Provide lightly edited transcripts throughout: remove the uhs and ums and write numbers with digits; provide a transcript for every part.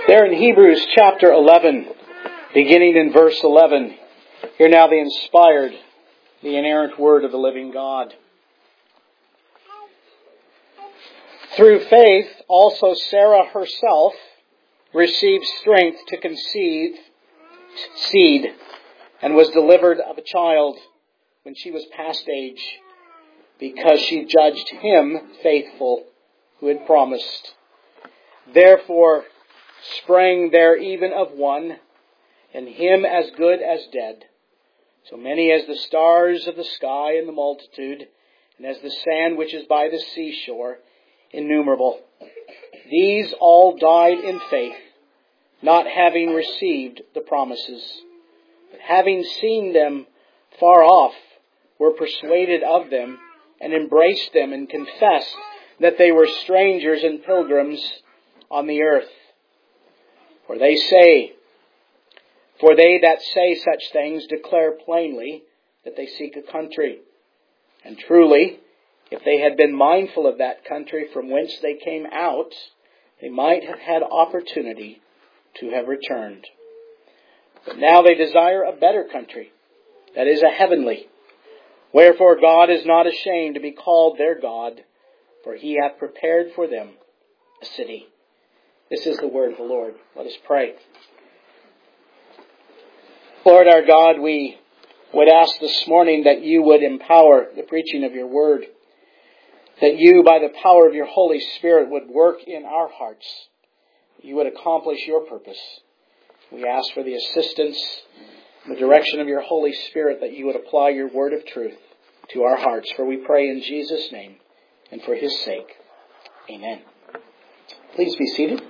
There in Hebrews chapter 11, beginning in verse 11, hear now the inspired, the inerrant word of the living God. Through faith, also Sarah herself received strength to conceive seed and was delivered of a child when she was past age, because she judged him faithful who had promised. Therefore sprang there even of one, and him as good as dead, so many as the stars of the sky in the multitude, and as the sand which is by the seashore, innumerable. These all died in faith, not having received the promises, but having seen them far off, were persuaded of them, and embraced them, and confessed that they were strangers and pilgrims on the earth. For they that say such things declare plainly that they seek a country. And truly, if they had been mindful of that country from whence they came out, they might have had opportunity to have returned. But now they desire a better country, that is, a heavenly. Wherefore God is not ashamed to be called their God, for he hath prepared for them a city. This is the word of the Lord. Let us pray. Lord our God, we would ask this morning that you would empower the preaching of your word, that you, by the power of your Holy Spirit, would work in our hearts, you would accomplish your purpose. We ask for the assistance and the direction of your Holy Spirit, that you would apply your word of truth to our hearts. For we pray in Jesus' name and for his sake. Amen. Please be seated.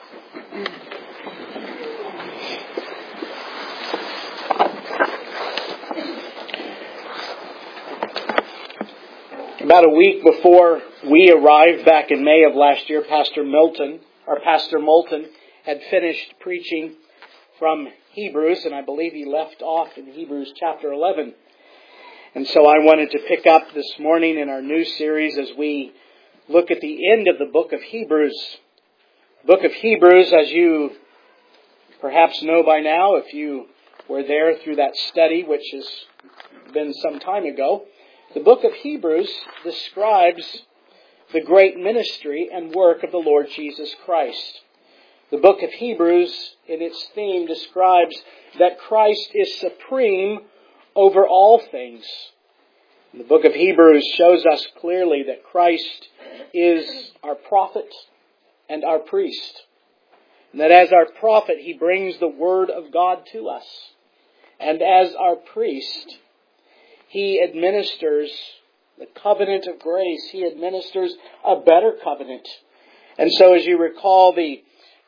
About a week before we arrived back in May of last year, Pastor Moulton had finished preaching from Hebrews, and I believe he left off in Hebrews chapter 11. And so I wanted to pick up this morning in our new series as we look at the end of the book of Hebrews. The book of Hebrews, as you perhaps know by now, if you were there through that study, which has been some time ago, the book of Hebrews describes the great ministry and work of the Lord Jesus Christ. The book of Hebrews, in its theme, describes that Christ is supreme over all things. The book of Hebrews shows us clearly that Christ is our prophet and our priest. And that as our prophet, he brings the word of God to us. And as our priest, he administers the covenant of grace. He administers a better covenant. And so as you recall, the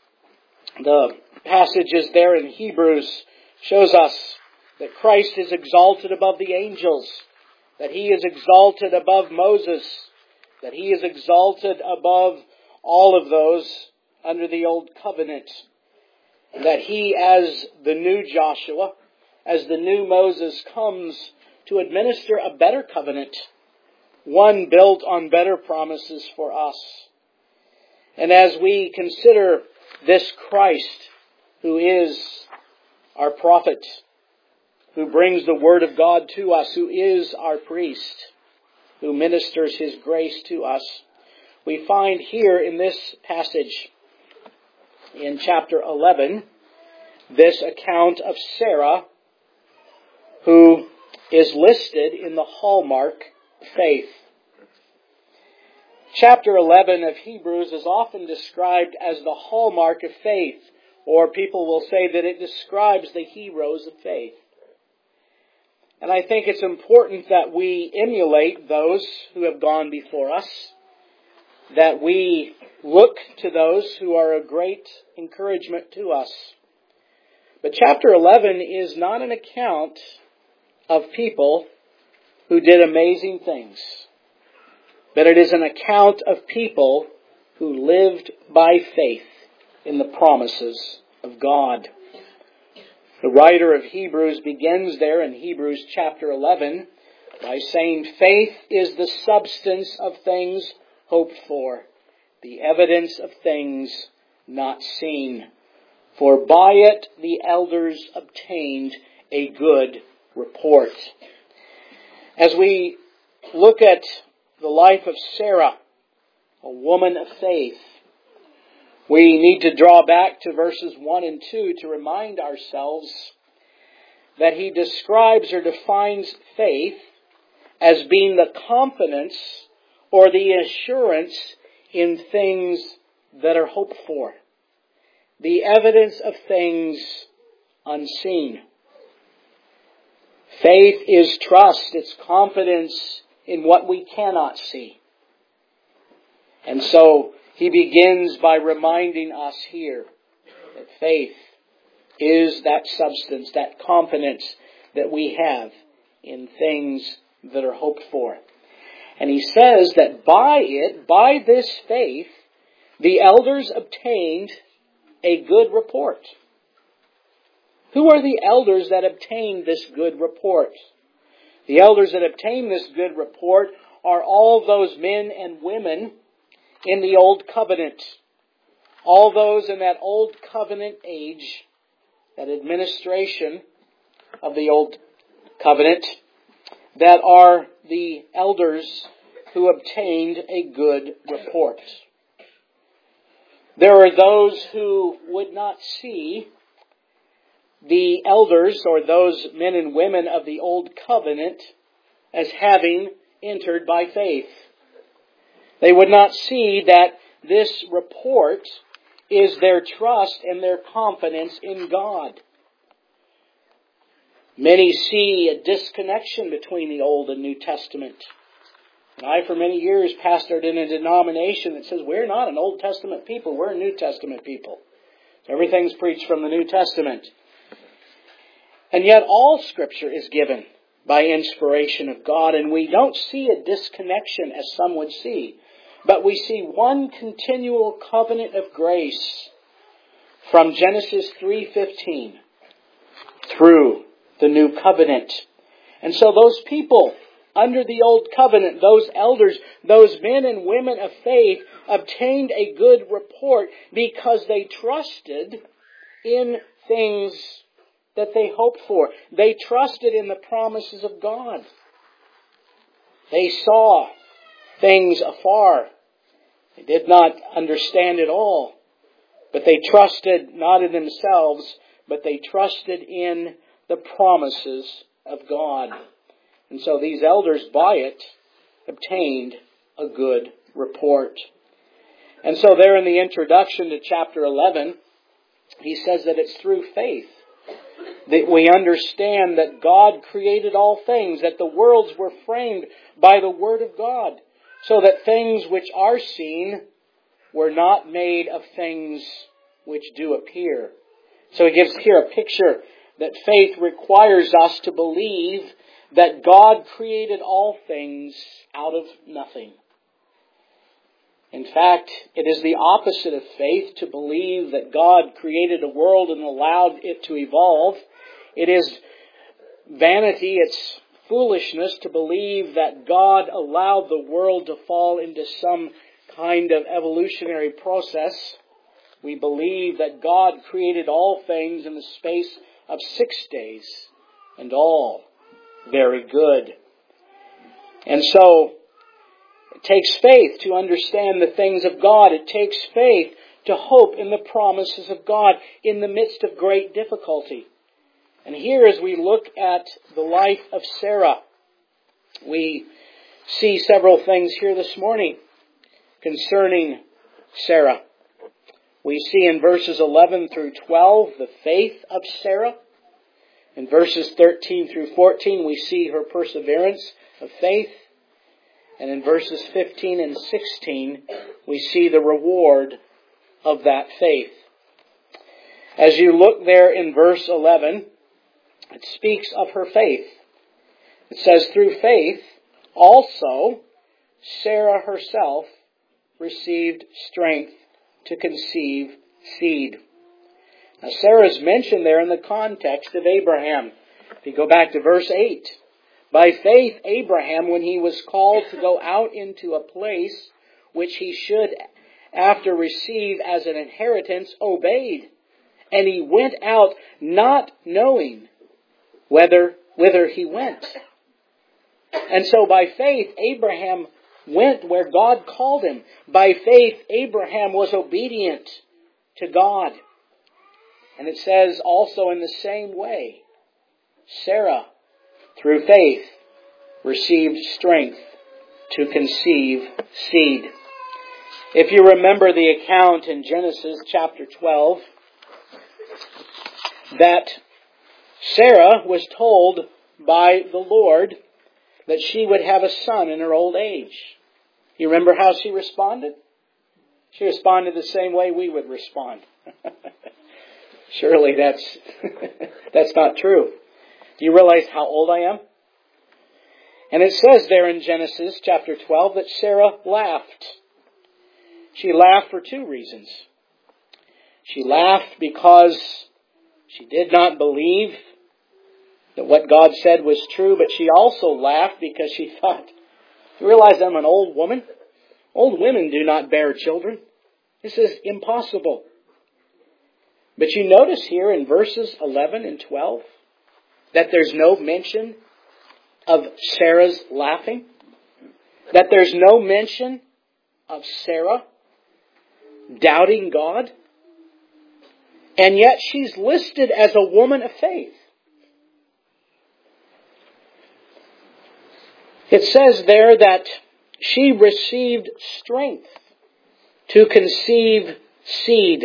passages there in Hebrews shows us that Christ is exalted above the angels, that he is exalted above Moses, that he is exalted above all of those under the old covenant, and that he, as the new Joshua, as the new Moses, comes to administer a better covenant, one built on better promises for us. And as we consider this Christ, who is our prophet, who brings the word of God to us, who is our priest, who ministers his grace to us, we find here in this passage, in chapter 11, this account of Sarah, who is listed in the hallmark faith. Chapter 11 of Hebrews is often described as the hallmark of faith, or people will say that it describes the heroes of faith. And I think it's important that we emulate those who have gone before us, that we look to those who are a great encouragement to us. But chapter 11 is not an account of people who did amazing things, but it is an account of people who lived by faith in the promises of God. The writer of Hebrews begins there in Hebrews chapter 11 by saying, faith is the substance of things hoped for, the evidence of things not seen. for by it the elders obtained a good report. As we look at the life of Sarah, a woman of faith, we need to draw back to verses 1 and 2 to remind ourselves that he describes or defines faith as being the confidence or the assurance in things that are hoped for, the evidence of things unseen. Faith is trust, it's confidence in what we cannot see. And so he begins by reminding us here that faith is that substance, that confidence that we have in things that are hoped for. And he says that by this faith, the elders obtained a good report. Who are the elders that obtained this good report? The elders that obtained this good report are all those men and women in the Old Covenant. All those in that Old Covenant age, that administration of the Old Covenant, that are the elders who obtained a good report. There are those who would not see the elders or those men and women of the Old Covenant as having entered by faith. They would not see that this report is their trust and their confidence in God. Many see a disconnection between the Old and New Testament. And I, for many years, pastored in a denomination that says we're not an Old Testament people, we're a New Testament people. Everything's preached from the New Testament. And yet all Scripture is given by inspiration of God, and we don't see a disconnection as some would see. But we see one continual covenant of grace from Genesis 3:15 through the New Covenant. And so those people under the Old Covenant, those elders, those men and women of faith, obtained a good report because they trusted in things that they hoped for. They trusted in the promises of God. They saw things afar. They did not understand it all. But they trusted not in themselves, but they trusted in the promises of God. And so these elders, by it, obtained a good report. And so there in the introduction to chapter 11, he says that it's through faith that we understand that God created all things, that the worlds were framed by the Word of God, so that things which are seen were not made of things which do appear. So he gives here a picture that faith requires us to believe that God created all things out of nothing. In fact, it is the opposite of faith to believe that God created a world and allowed it to evolve. It is vanity, it's foolishness to believe that God allowed the world to fall into some kind of evolutionary process. We believe that God created all things in the space of 6 days, and all very good. And so, it takes faith to understand the things of God. It takes faith to hope in the promises of God in the midst of great difficulty. And here, as we look at the life of Sarah, we see several things here this morning concerning Sarah. We see in verses 11 through 12 the faith of Sarah. In verses 13 through 14, we see her perseverance of faith. And in verses 15 and 16, we see the reward of that faith. As you look there in verse 11, it speaks of her faith. It says, through faith, also, Sarah herself received strength to conceive seed. Now, Sarah's mentioned there in the context of Abraham. If you go back to verse 8, by faith, Abraham, when he was called to go out into a place which he should after receive as an inheritance, obeyed, and he went out not knowing whither he went. And so by faith, Abraham went where God called him. By faith, Abraham was obedient to God. And it says also in the same way, Sarah, through faith, received strength to conceive seed. If you remember the account in Genesis chapter 12, that Sarah was told by the Lord that she would have a son in her old age. You remember how she responded? She responded the same way we would respond. Surely that's not true. Do you realize how old I am? And it says there in Genesis chapter 12 that Sarah laughed. She laughed for two reasons. She laughed because she did not believe that what God said was true, but she also laughed because she thought, you realize I'm an old woman? Old women do not bear children. This is impossible. But you notice here in verses 11 and 12 that there's no mention of Sarah's laughing. That there's no mention of Sarah doubting God. And yet she's listed as a woman of faith. It says there that she received strength to conceive seed.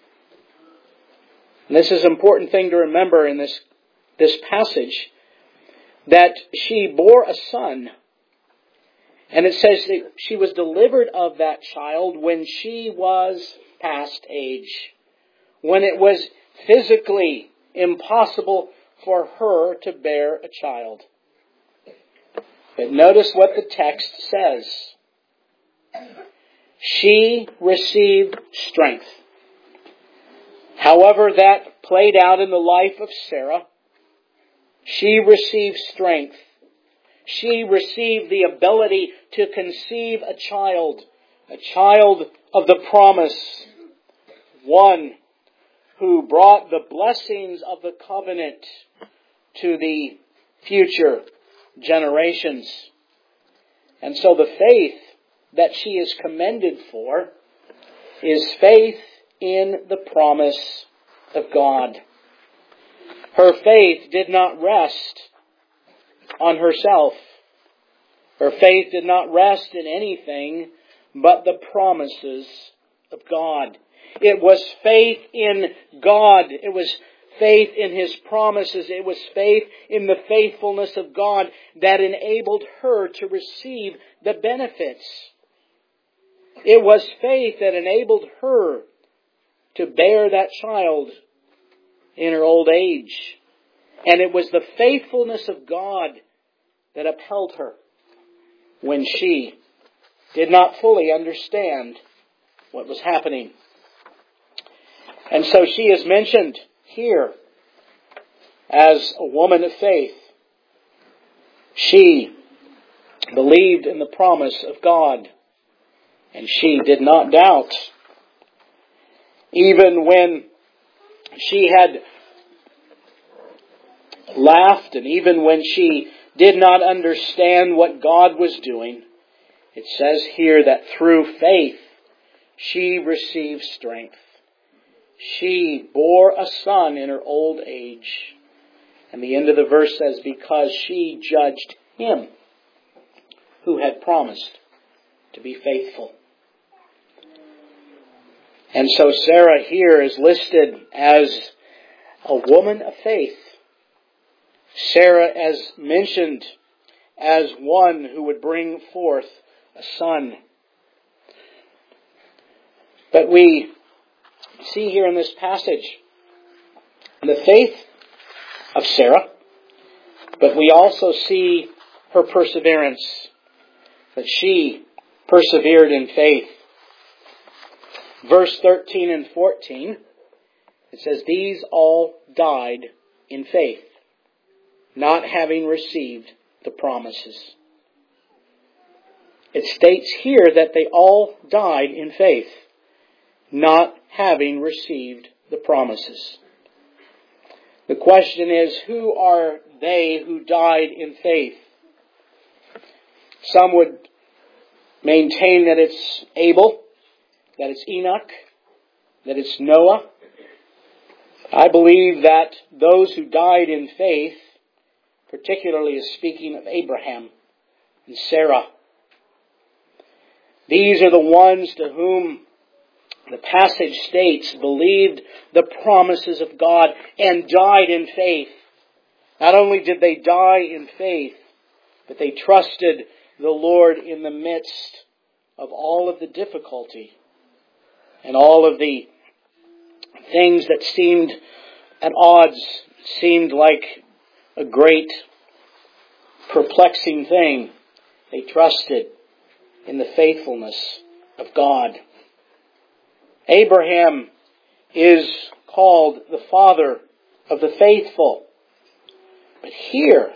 And this is an important thing to remember in this passage, that she bore a son. And it says that she was delivered of that child when she was past age, when it was physically impossible for her to bear a child. But notice what the text says. She received strength. However that played out in the life of Sarah, she received strength. She received the ability to conceive a child of the promise, one who brought the blessings of the covenant to the future generations. And so the faith that she is commended for is faith in the promise of God. Her faith did not rest on herself. Her faith did not rest in anything but the promises of God. It was faith in God. It was faith in His promises. It was faith in the faithfulness of God that enabled her to receive the benefits. It was faith that enabled her to bear that child in her old age. And it was the faithfulness of God that upheld her when she did not fully understand what was happening. And so she is mentioned here as a woman of faith. She believed in the promise of God, and she did not doubt. Even when she had laughed, and even when she did not understand what God was doing, it says here that through faith she received strength. She bore a son in her old age. And the end of the verse says, because she judged him who had promised to be faithful. And so Sarah here is listed as a woman of faith. Sarah, as mentioned, as one who would bring forth a son. But we see here in this passage the faith of Sarah, but we also see her perseverance, that she persevered in faith. Verse 13 and 14, it says, these all died in faith, not having received the promises. It states here that they all died in faith, not having received the promises. The question is, who are they who died in faith? Some would maintain that it's Abel, that it's Enoch, that it's Noah. I believe that those who died in faith, particularly is speaking of Abraham and Sarah. These are the ones to whom the passage states believed the promises of God and died in faith. Not only did they die in faith, but they trusted the Lord in the midst of all of the difficulty and all of the things that seemed at odds, seemed like a great perplexing thing. They trusted in the faithfulness of God. Abraham is called the father of the faithful. But here,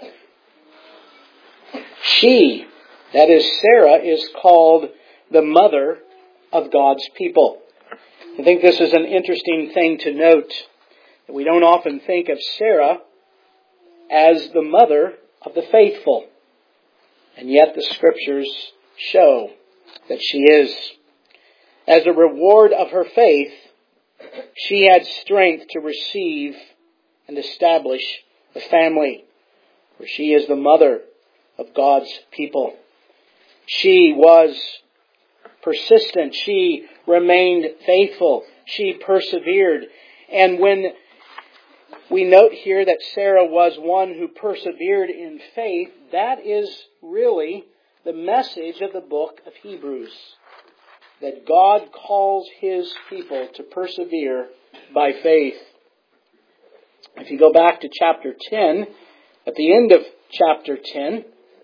she, that is Sarah, is called the mother of God's people. I think this is an interesting thing to note, that we don't often think of Sarah as the mother of the faithful. And yet the Scriptures show that she is. As a reward of her faith, she had strength to receive and establish a family, for she is the mother of God's people. She was persistent. She remained faithful. She persevered. And when we note here that Sarah was one who persevered in faith, that is really the message of the book of Hebrews. That God calls His people to persevere by faith. If you go back to chapter 10, at the end of chapter 10,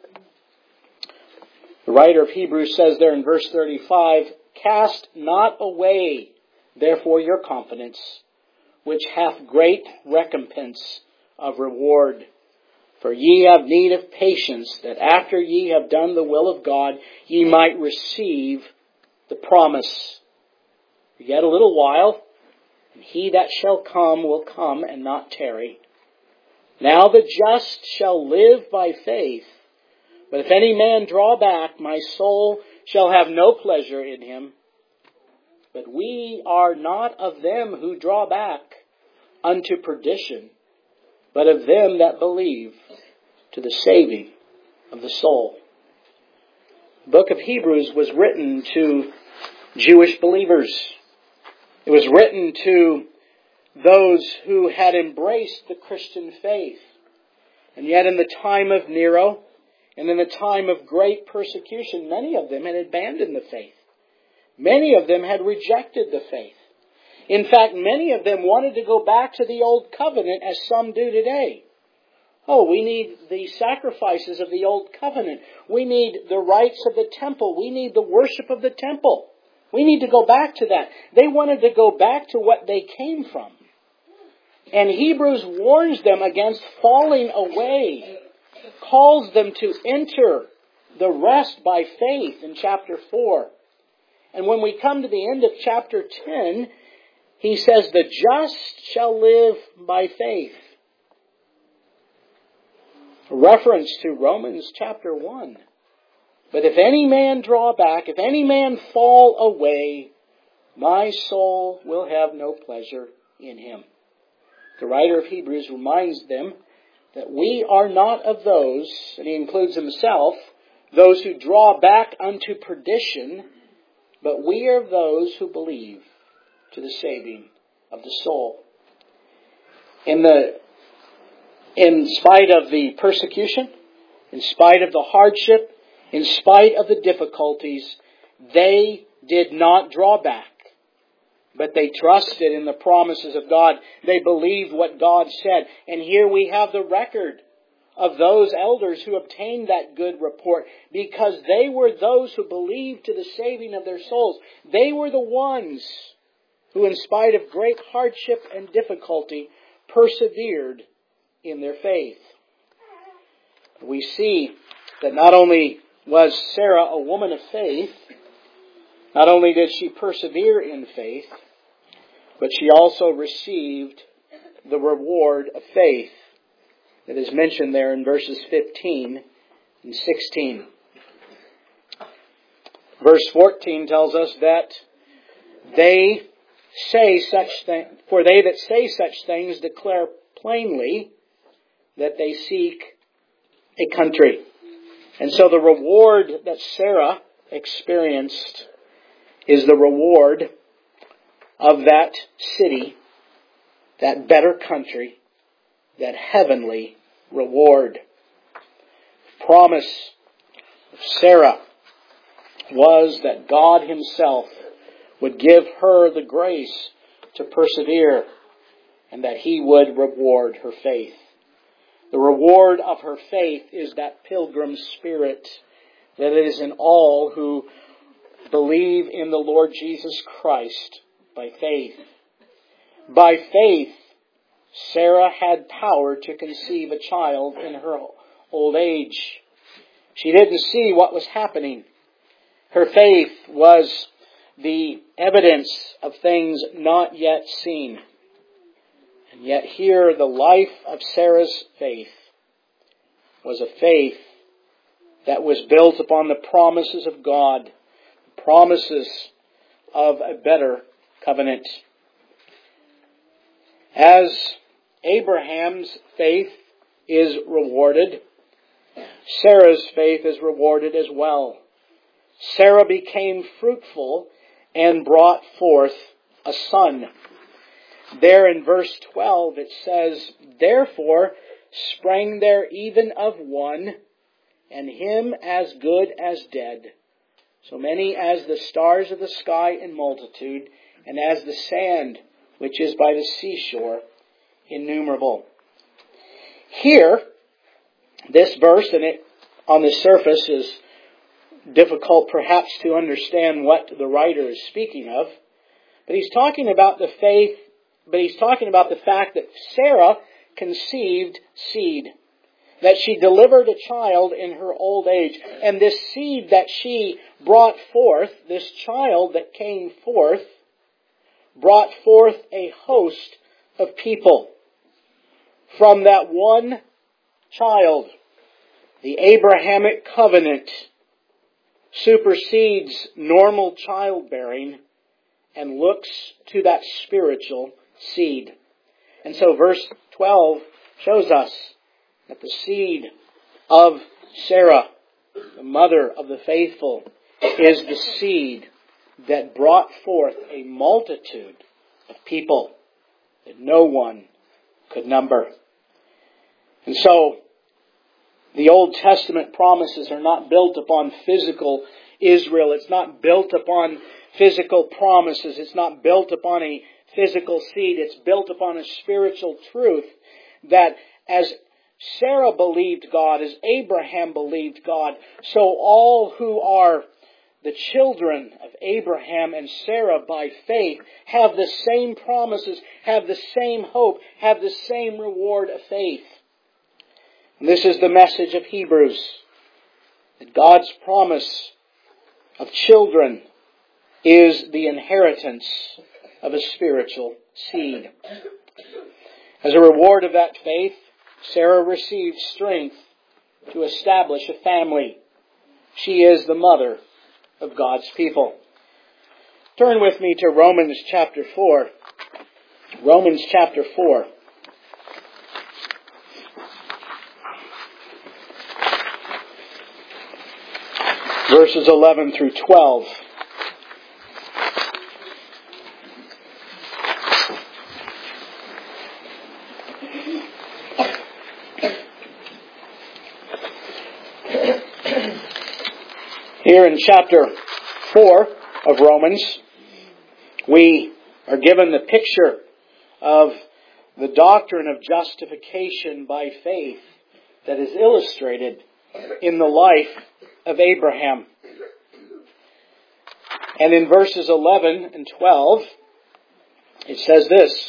the writer of Hebrews says there in verse 35, "Cast not away, therefore, your confidence, which hath great recompense of reward. For ye have need of patience, that after ye have done the will of God, ye might receive the promise. Yet a little while, and he that shall come will come and not tarry. Now the just shall live by faith. But if any man draw back, my soul shall have no pleasure in him. But we are not of them who draw back unto perdition, but of them that believe to the saving of the soul." The book of Hebrews was written to Jewish believers. It was written to those who had embraced the Christian faith. And yet in the time of Nero, and in the time of great persecution, many of them had abandoned the faith. Many of them had rejected the faith. In fact, many of them wanted to go back to the old covenant as some do today. Oh, we need the sacrifices of the old covenant. We need the rites of the temple. We need the worship of the temple. We need to go back to that. They wanted to go back to what they came from. And Hebrews warns them against falling away, calls them to enter the rest by faith in chapter 4. And when we come to the end of chapter 10, he says, "The just shall live by faith." A reference to Romans chapter 1. "But if any man draw back, if any man fall away, my soul will have no pleasure in him." The writer of Hebrews reminds them that we are not of those, and he includes himself, those who draw back unto perdition, but we are of those who believe to the saving of the soul. In spite of the persecution, in spite of the hardship, in spite of the difficulties, they did not draw back. But they trusted in the promises of God. They believed what God said. And here we have the record of those elders who obtained that good report, because they were those who believed to the saving of their souls. They were the ones who, in spite of great hardship and difficulty, persevered in their faith. We see that not only was Sarah a woman of faith, not only did she persevere in faith, but she also received the reward of faith that is mentioned there in verses 15 and 16. Verse 14 tells us that they that say such things declare plainly that they seek a country. And so the reward that Sarah experienced is the reward of that city, that better country, that heavenly reward. Promise of Sarah was that God Himself would give her the grace to persevere and that He would reward her faith. The reward of her faith is that pilgrim spirit that is in all who believe in the Lord Jesus Christ by faith. By faith, Sarah had power to conceive a child in her old age. She didn't see what was happening. Her faith was the evidence of things not yet seen. And yet here the life of Sarah's faith was a faith that was built upon the promises of God, the promises of a better covenant. As Abraham's faith is rewarded, Sarah's faith is rewarded as well. Sarah became fruitful and brought forth a son. There in verse 12 it says, "Therefore sprang there even of one, and him as good as dead, so many as the stars of the sky in multitude, and as the sand which is by the seashore, innumerable." Here, this verse, and it on the surface is difficult perhaps to understand what the writer is speaking of, but he's talking about the faith, but he's talking about the fact that Sarah conceived seed, that she delivered a child in her old age, and this seed that she brought forth, this child that came forth, brought forth a host of people. From that one child, the Abrahamic covenant supersedes normal childbearing and looks to that spiritual seed. And so verse 12 shows us that the seed of Sarah, the mother of the faithful, is the seed that brought forth a multitude of people that no one could number. And so, the Old Testament promises are not built upon physical Israel. It's not built upon physical promises. It's not built upon a physical seed. It's built upon a spiritual truth that as Sarah believed God, as Abraham believed God, so all who are the children of Abraham and Sarah by faith have the same promises, have the same hope, have the same reward of faith. And this is the message of Hebrews, that God's promise of children is the inheritance of a spiritual seed. As a reward of that faith, Sarah received strength to establish a family. She is the mother of God's people. Turn with me to Romans chapter 4. Romans chapter 4. Verses 11 through 12. Here in chapter 4 of Romans, we are given the picture of the doctrine of justification by faith that is illustrated in the life of Abraham. And in verses 11 and 12, it says this: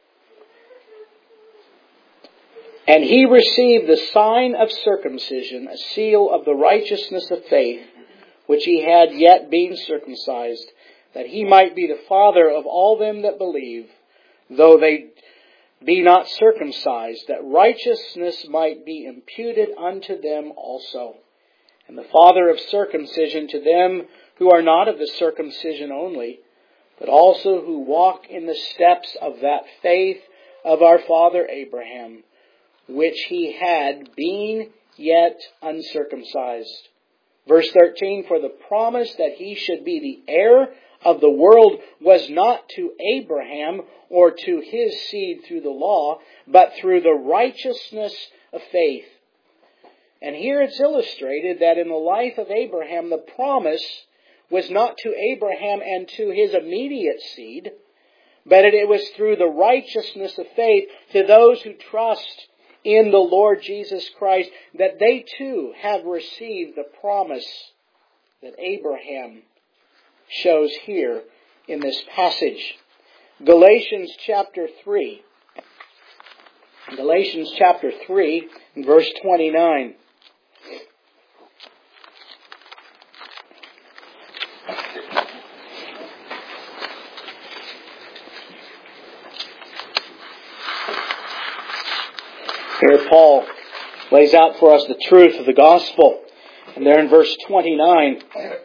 "And he received the sign of circumcision, a seal of the righteousness of faith, which he had yet been circumcised, that he might be the father of all them that believe, though they be not circumcised, that righteousness might be imputed unto them also. And the father of circumcision to them who are not of the circumcision only, but also who walk in the steps of that faith of our father Abraham, which he had, being yet uncircumcised. Verse 13, for the promise that he should be the heir of the world was not to Abraham or to his seed through the law, but through the righteousness of faith. And here it's illustrated that in the life of Abraham, the promise was not to Abraham and to his immediate seed, but it was through the righteousness of faith to those who trust in the Lord Jesus Christ, that they too have received the promise that Abraham shows here in this passage. Galatians chapter 3. Galatians chapter 3, verse 29. Here Paul lays out for us the truth of the gospel. And there in verse 29,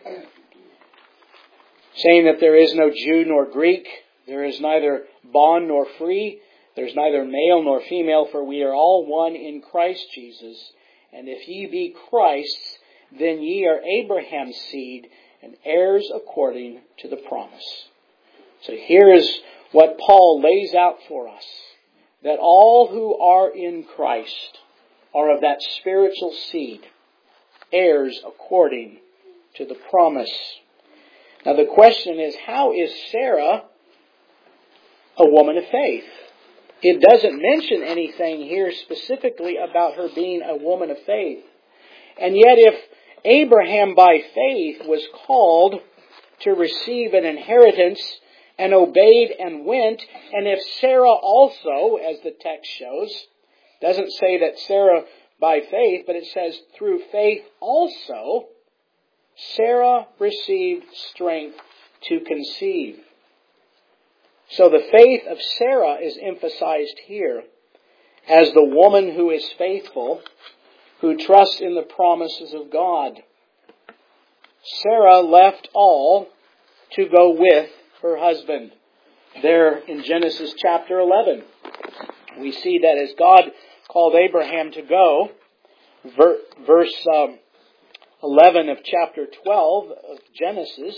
saying that there is no Jew nor Greek, there is neither bond nor free, there is neither male nor female, for we are all one in Christ Jesus. And if ye be Christ's, then ye are Abraham's seed, and heirs according to the promise. So here is what Paul lays out for us, that all who are in Christ are of that spiritual seed, heirs according to the promise. Now the question is, how is Sarah a woman of faith? It doesn't mention anything here specifically about her being a woman of faith. And yet if Abraham by faith was called to receive an inheritance and obeyed and went, and if Sarah also, as the text shows, doesn't say that Sarah by faith, but it says through faith also, Sarah received strength to conceive. So the faith of Sarah is emphasized here as the woman who is faithful, who trusts in the promises of God. Sarah left all to go with her husband. There in Genesis chapter 11, we see that as God called Abraham to go, verse 11 of chapter 12 of Genesis,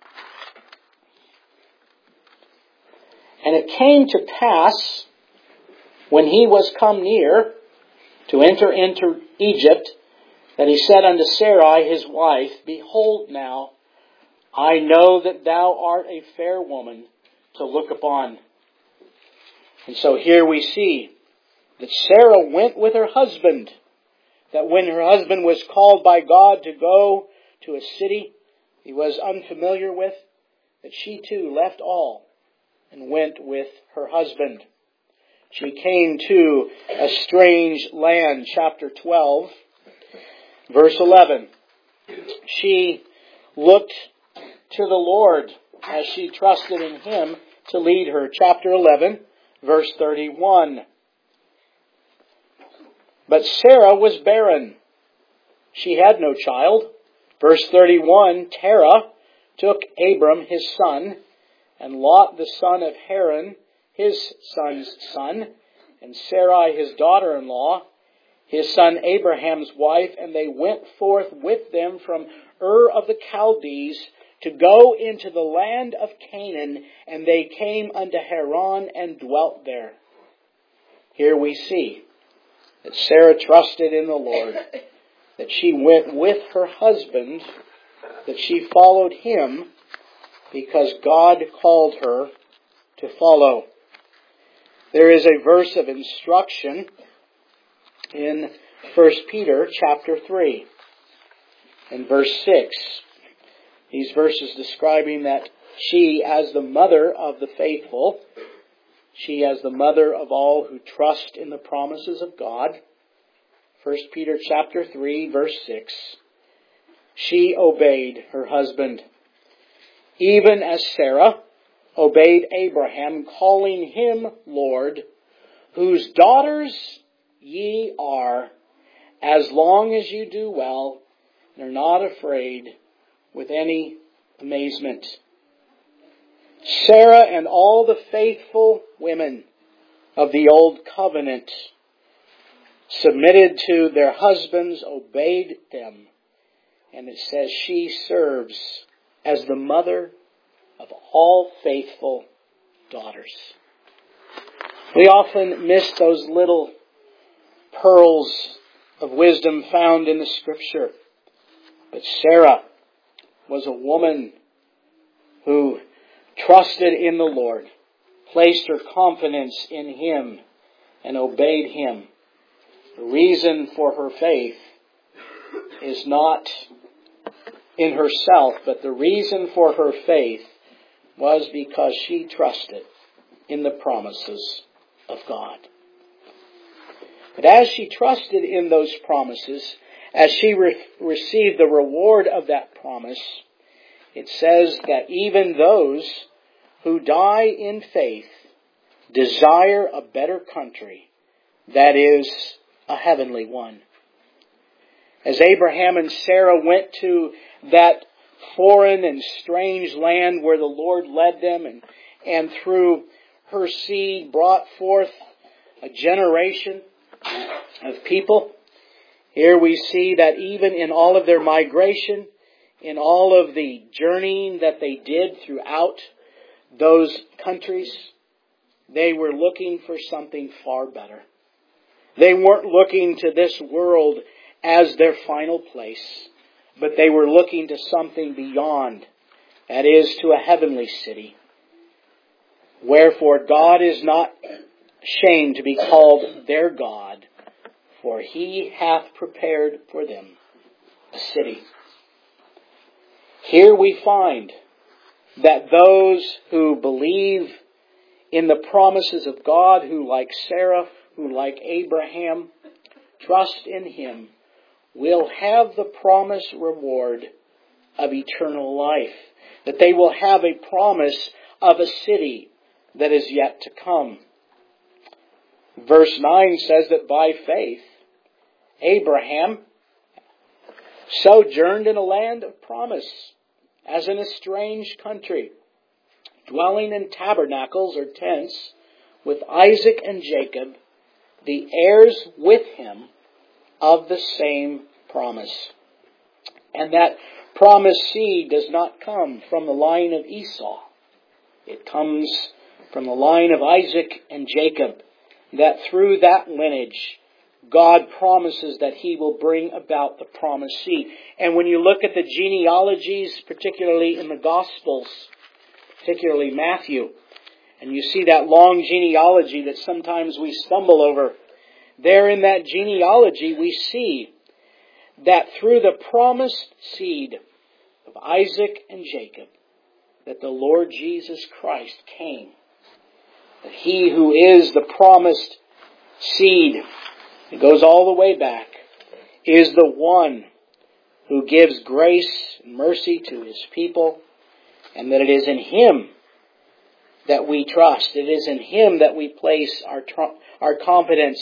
and it came to pass, when he was come near to enter into Egypt, that he said unto Sarai his wife, behold now, I know that thou art a fair woman to look upon. And so here we see that Sarah went with her husband, that when her husband was called by God to go to a city he was unfamiliar with, that she too left all and went with her husband. She came to a strange land, chapter 12, verse 11. She looked to the Lord as she trusted in Him to lead her. Chapter 11, verse 31. But Sarah was barren. She had no child. Verse 31, Terah took Abram his son, and Lot the son of Haran his son's son, and Sarai his daughter-in-law, his son Abraham's wife, and they went forth with them from Ur of the Chaldees to go into the land of Canaan, and they came unto Haran and dwelt there. Here we see that Sarah trusted in the Lord, that she went with her husband, that she followed him because God called her to follow. There is a verse of instruction in 1 Peter chapter 3 and verse 6. These verses describing that she, as the mother of the faithful, she, as the mother of all who trust in the promises of God, 1 Peter chapter 3, verse 6, she obeyed her husband. even as Sarah obeyed Abraham, calling him Lord, whose daughters ye are, as long as you do well and are not afraid with any amazement. Sarah and all the faithful women of the Old Covenant submitted to their husbands, obeyed them, and it says she serves as the mother of all faithful daughters. We often miss those little pearls of wisdom found in the Scripture. But Sarah was a woman who trusted in the Lord, placed her confidence in Him, and obeyed Him. The reason for her faith is not in herself, but the reason for her faith was because she trusted in the promises of God. But as she trusted in those promises, as she received the reward of that promise, it says that even those who die in faith desire a better country, that is, a heavenly one. As Abraham and Sarah went to that foreign and strange land where the Lord led them and through her seed brought forth a generation of people, here we see that even in all of their migration, in all of the journeying that they did throughout those countries, they were looking for something far better. They weren't looking to this world as their final place, but they were looking to something beyond, that is, to a heavenly city. Wherefore God is not ashamed to be called their God, for He hath prepared for them a city. Here we find that those who believe in the promises of God, who like Sarah, who like Abraham, trust in Him, will have the promised reward of eternal life. That they will have a promise of a city that is yet to come. Verse 9 says that by faith, Abraham sojourned in a land of promise, as in a strange country, dwelling in tabernacles or tents with Isaac and Jacob, the heirs with him of the same promise. And that promised seed does not come from the line of Esau. It comes from the line of Isaac and Jacob, that through that lineage, God promises that He will bring about the promised seed. And when you look at the genealogies, particularly in the Gospels, particularly Matthew, and you see that long genealogy that sometimes we stumble over, there in that genealogy we see that through the promised seed of Isaac and Jacob, that the Lord Jesus Christ came. That He who is the promised seed, it goes all the way back, is the one who gives grace and mercy to His people, and that it is in Him that we trust. It is in Him that we place our confidence.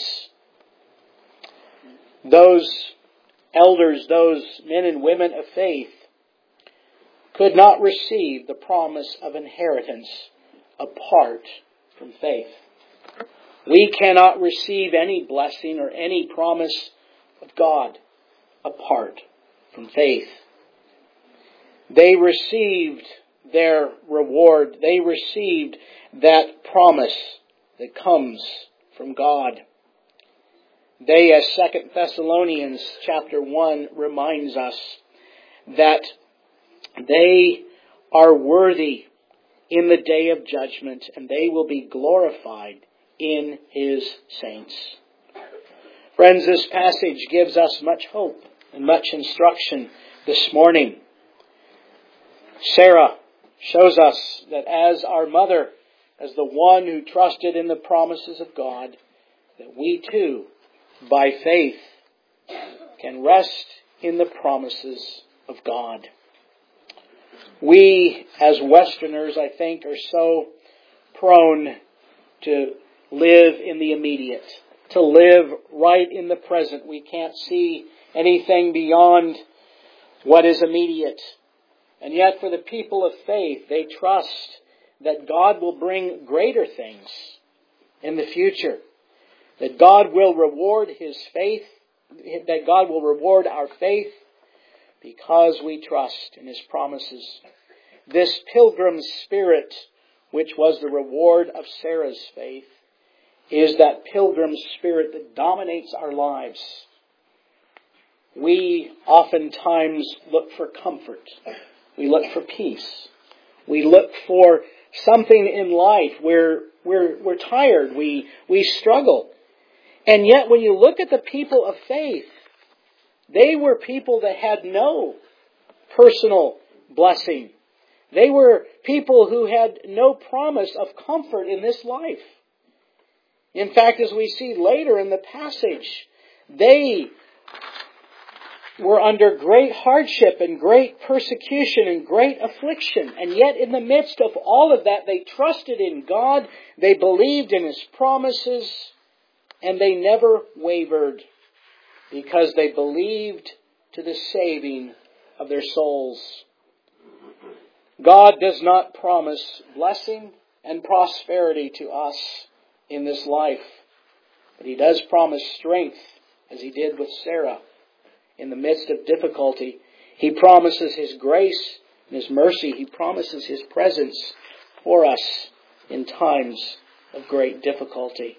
Those elders, those men and women of faith, could not receive the promise of inheritance apart from faith. We cannot receive any blessing or any promise of God apart from faith. They received their reward. They received that promise that comes from God. They, as 2 Thessalonians chapter 1 reminds us, that they are worthy in the day of judgment, and they will be glorified in His saints. Friends, this passage gives us much hope and much instruction this morning. Sarah shows us that as our mother, as the one who trusted in the promises of God, that we too, by faith, can rest in the promises of God. We, as Westerners, I think, are so prone to live in the immediate, to live right in the present. We can't see anything beyond what is immediate. And yet for the people of faith, they trust that God will bring greater things in the future. That God will reward His faith, that God will reward our faith because we trust in His promises. This pilgrim spirit, which was the reward of Sarah's faith, is that pilgrim spirit that dominates our lives. We oftentimes look for comfort. We look for peace. We look for something in life where we're tired. We struggle. And yet when you look at the people of faith, they were people that had no personal blessing. They were people who had no promise of comfort in this life. In fact, as we see later in the passage, they were under great hardship and great persecution and great affliction. And yet in the midst of all of that, they trusted in God, they believed in His promises, and they never wavered because they believed to the saving of their souls. God does not promise blessing and prosperity to us in this life, but He does promise strength, as He did with Sarah. In the midst of difficulty, He promises His grace and His mercy. He promises His presence for us in times of great difficulty.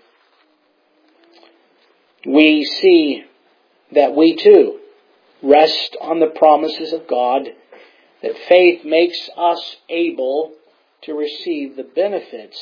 We see that we too rest on the promises of God, that faith makes us able to receive the benefits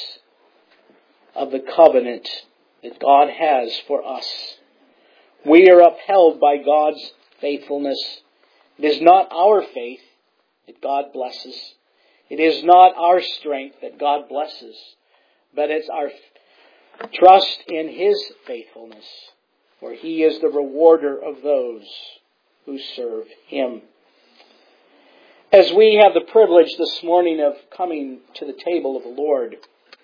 of the covenant that God has for us. We are upheld by God's faithfulness. It is not our faith that God blesses. It is not our strength that God blesses, but it's our trust in His faithfulness, for He is the rewarder of those who serve Him. As we have the privilege this morning of coming to the table of the Lord,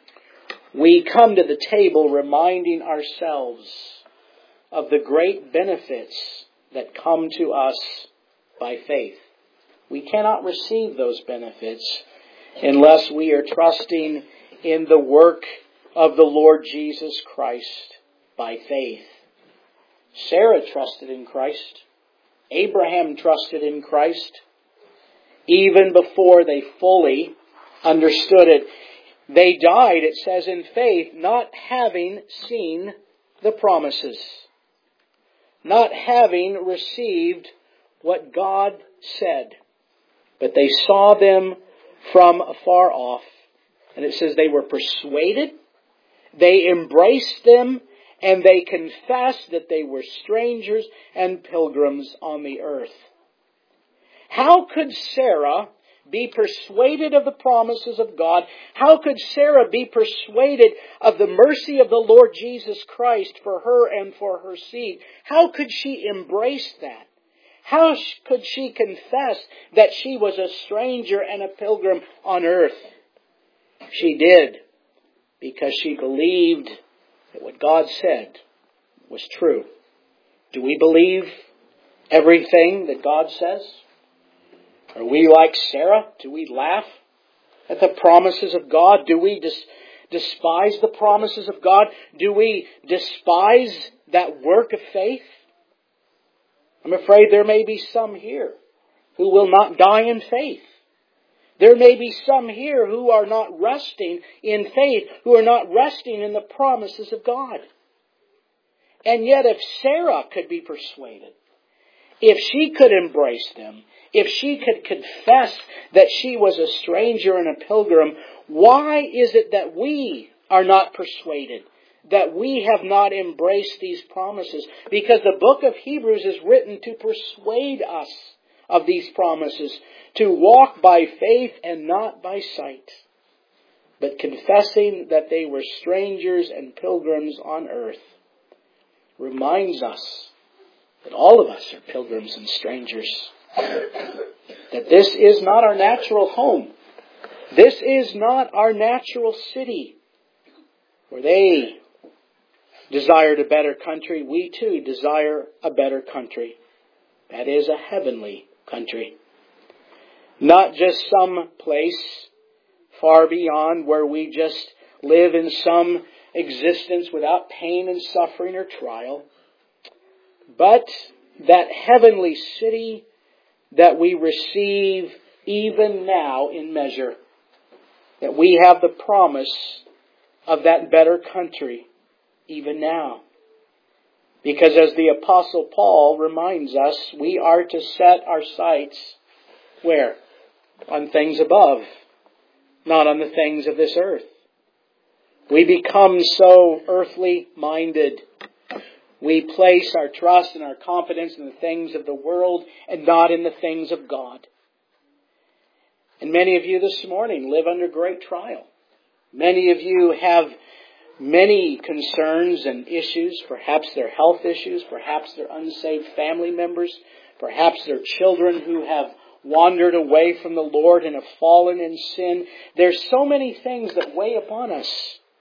we come to the table reminding ourselves of the great benefits that come to us by faith. We cannot receive those benefits unless we are trusting in the work of the Lord Jesus Christ by faith. Sarah trusted in Christ. Abraham trusted in Christ. Even before they fully understood it, they died, it says, in faith, not having seen the promises, not having received what God said, but they saw them from afar off. And it says they were persuaded, they embraced them, and they confessed that they were strangers and pilgrims on the earth. How could Sarah be persuaded of the promises of God? How could Sarah be persuaded of the mercy of the Lord Jesus Christ for her and for her seed? How could she embrace that? How could she confess that she was a stranger and a pilgrim on earth? She did, because she believed that what God said was true. Do we believe everything that God says? Are we like Sarah? Do we laugh at the promises of God? Do we despise the promises of God? Do we despise that work of faith? I'm afraid there may be some here who will not die in faith. There may be some here who are not resting in faith, who are not resting in the promises of God. And yet if Sarah could be persuaded, if she could embrace them, if she could confess that she was a stranger and a pilgrim, why is it that we are not persuaded, that we have not embraced these promises? Because the book of Hebrews is written to persuade us of these promises, to walk by faith and not by sight, but confessing that they were strangers and pilgrims on earth, reminds us that all of us are pilgrims and strangers. That this is not our natural home. This is not our natural city. Where they desired a better country, we too desire a better country. That is a heavenly country. Not just some place far beyond where we just live in some existence without pain and suffering or trial, but that heavenly city that we receive even now in measure. That we have the promise of that better country even now. Because as the Apostle Paul reminds us, we are to set our sights where? On things above, not on the things of this earth. We become so earthly minded. We place our trust and our confidence in the things of the world and not in the things of God. And many of you this morning live under great trial. Many of you have many concerns and issues. Perhaps they're health issues. Perhaps they're unsaved family members. Perhaps they're children who have wandered away from the Lord and have fallen in sin. There's so many things that weigh upon us.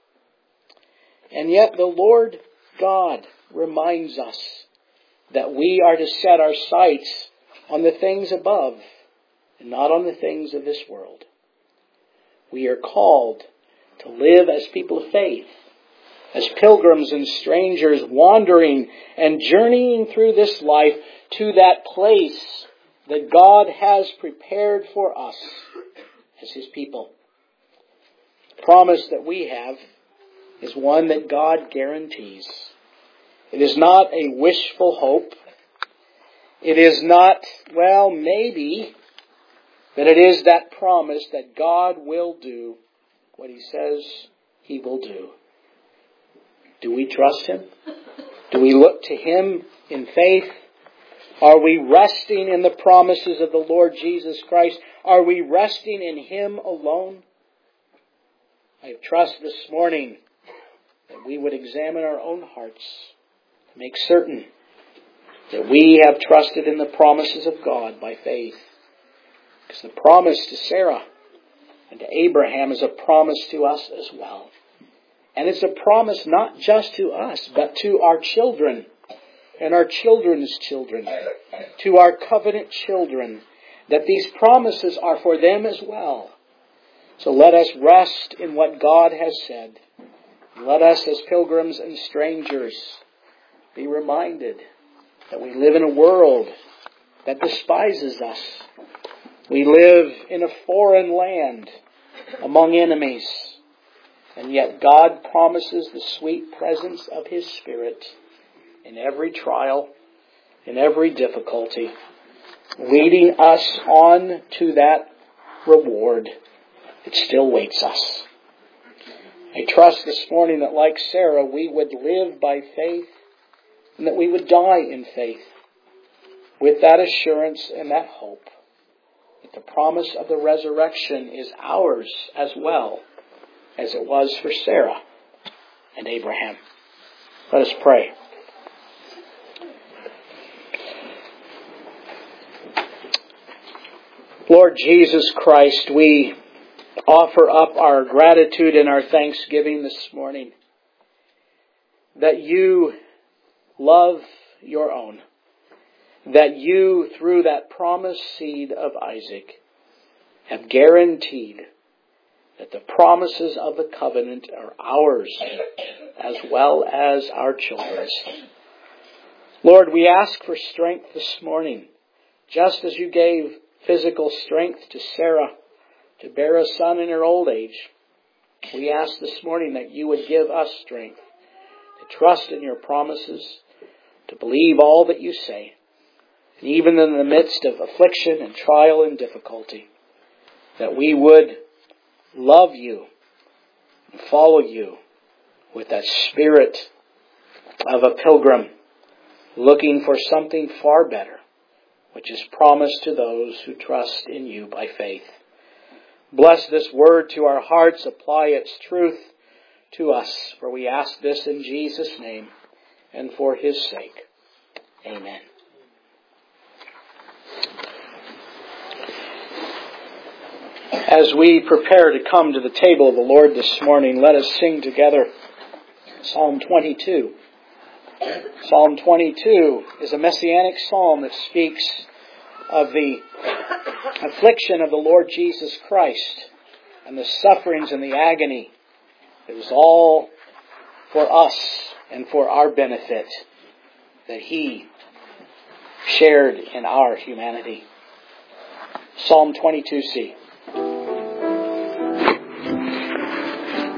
And yet the Lord God reminds us that we are to set our sights on the things above and not on the things of this world. We are called to live as people of faith, as pilgrims and strangers wandering and journeying through this life to that place that God has prepared for us as His people. The promise that we have is one that God guarantees. It is not a wishful hope. It is not, well, maybe, but it is that promise that God will do what He says He will do. Do we trust Him? Do we look to Him in faith? Are we resting in the promises of the Lord Jesus Christ? Are we resting in Him alone? I trust this morning that we would examine our own hearts, make certain that we have trusted in the promises of God by faith. Because the promise to Sarah and to Abraham is a promise to us as well. And it's a promise not just to us, but to our children and our children's children, to our covenant children, that these promises are for them as well. So let us rest in what God has said. Let us, as pilgrims and strangers, be reminded that we live in a world that despises us. We live in a foreign land among enemies. And yet God promises the sweet presence of His Spirit in every trial, in every difficulty, leading us on to that reward that still waits us. I trust this morning that like Sarah, we would live by faith and that we would die in faith with that assurance and that hope that the promise of the resurrection is ours as well as it was for Sarah and Abraham. Let us pray. Lord Jesus Christ, we offer up our gratitude and our thanksgiving this morning that You love Your own, that You, through that promised seed of Isaac, have guaranteed that the promises of the covenant are ours as well as our children's. Lord, we ask for strength this morning, just as You gave physical strength to Sarah to bear a son in her old age. We ask this morning that You would give us strength to trust in Your promises, to believe all that You say, and even in the midst of affliction and trial and difficulty, that we would love You and follow You with that spirit of a pilgrim looking for something far better, which is promised to those who trust in You by faith. Bless this word to our hearts. Apply its truth to us. For we ask this in Jesus' name and for His sake. Amen. As we prepare to come to the table of the Lord this morning, let us sing together Psalm 22. Psalm 22 is a messianic psalm that speaks of the affliction of the Lord Jesus Christ and the sufferings and the agony. It was all for us and for our benefit that He shared in our humanity. Psalm 22c.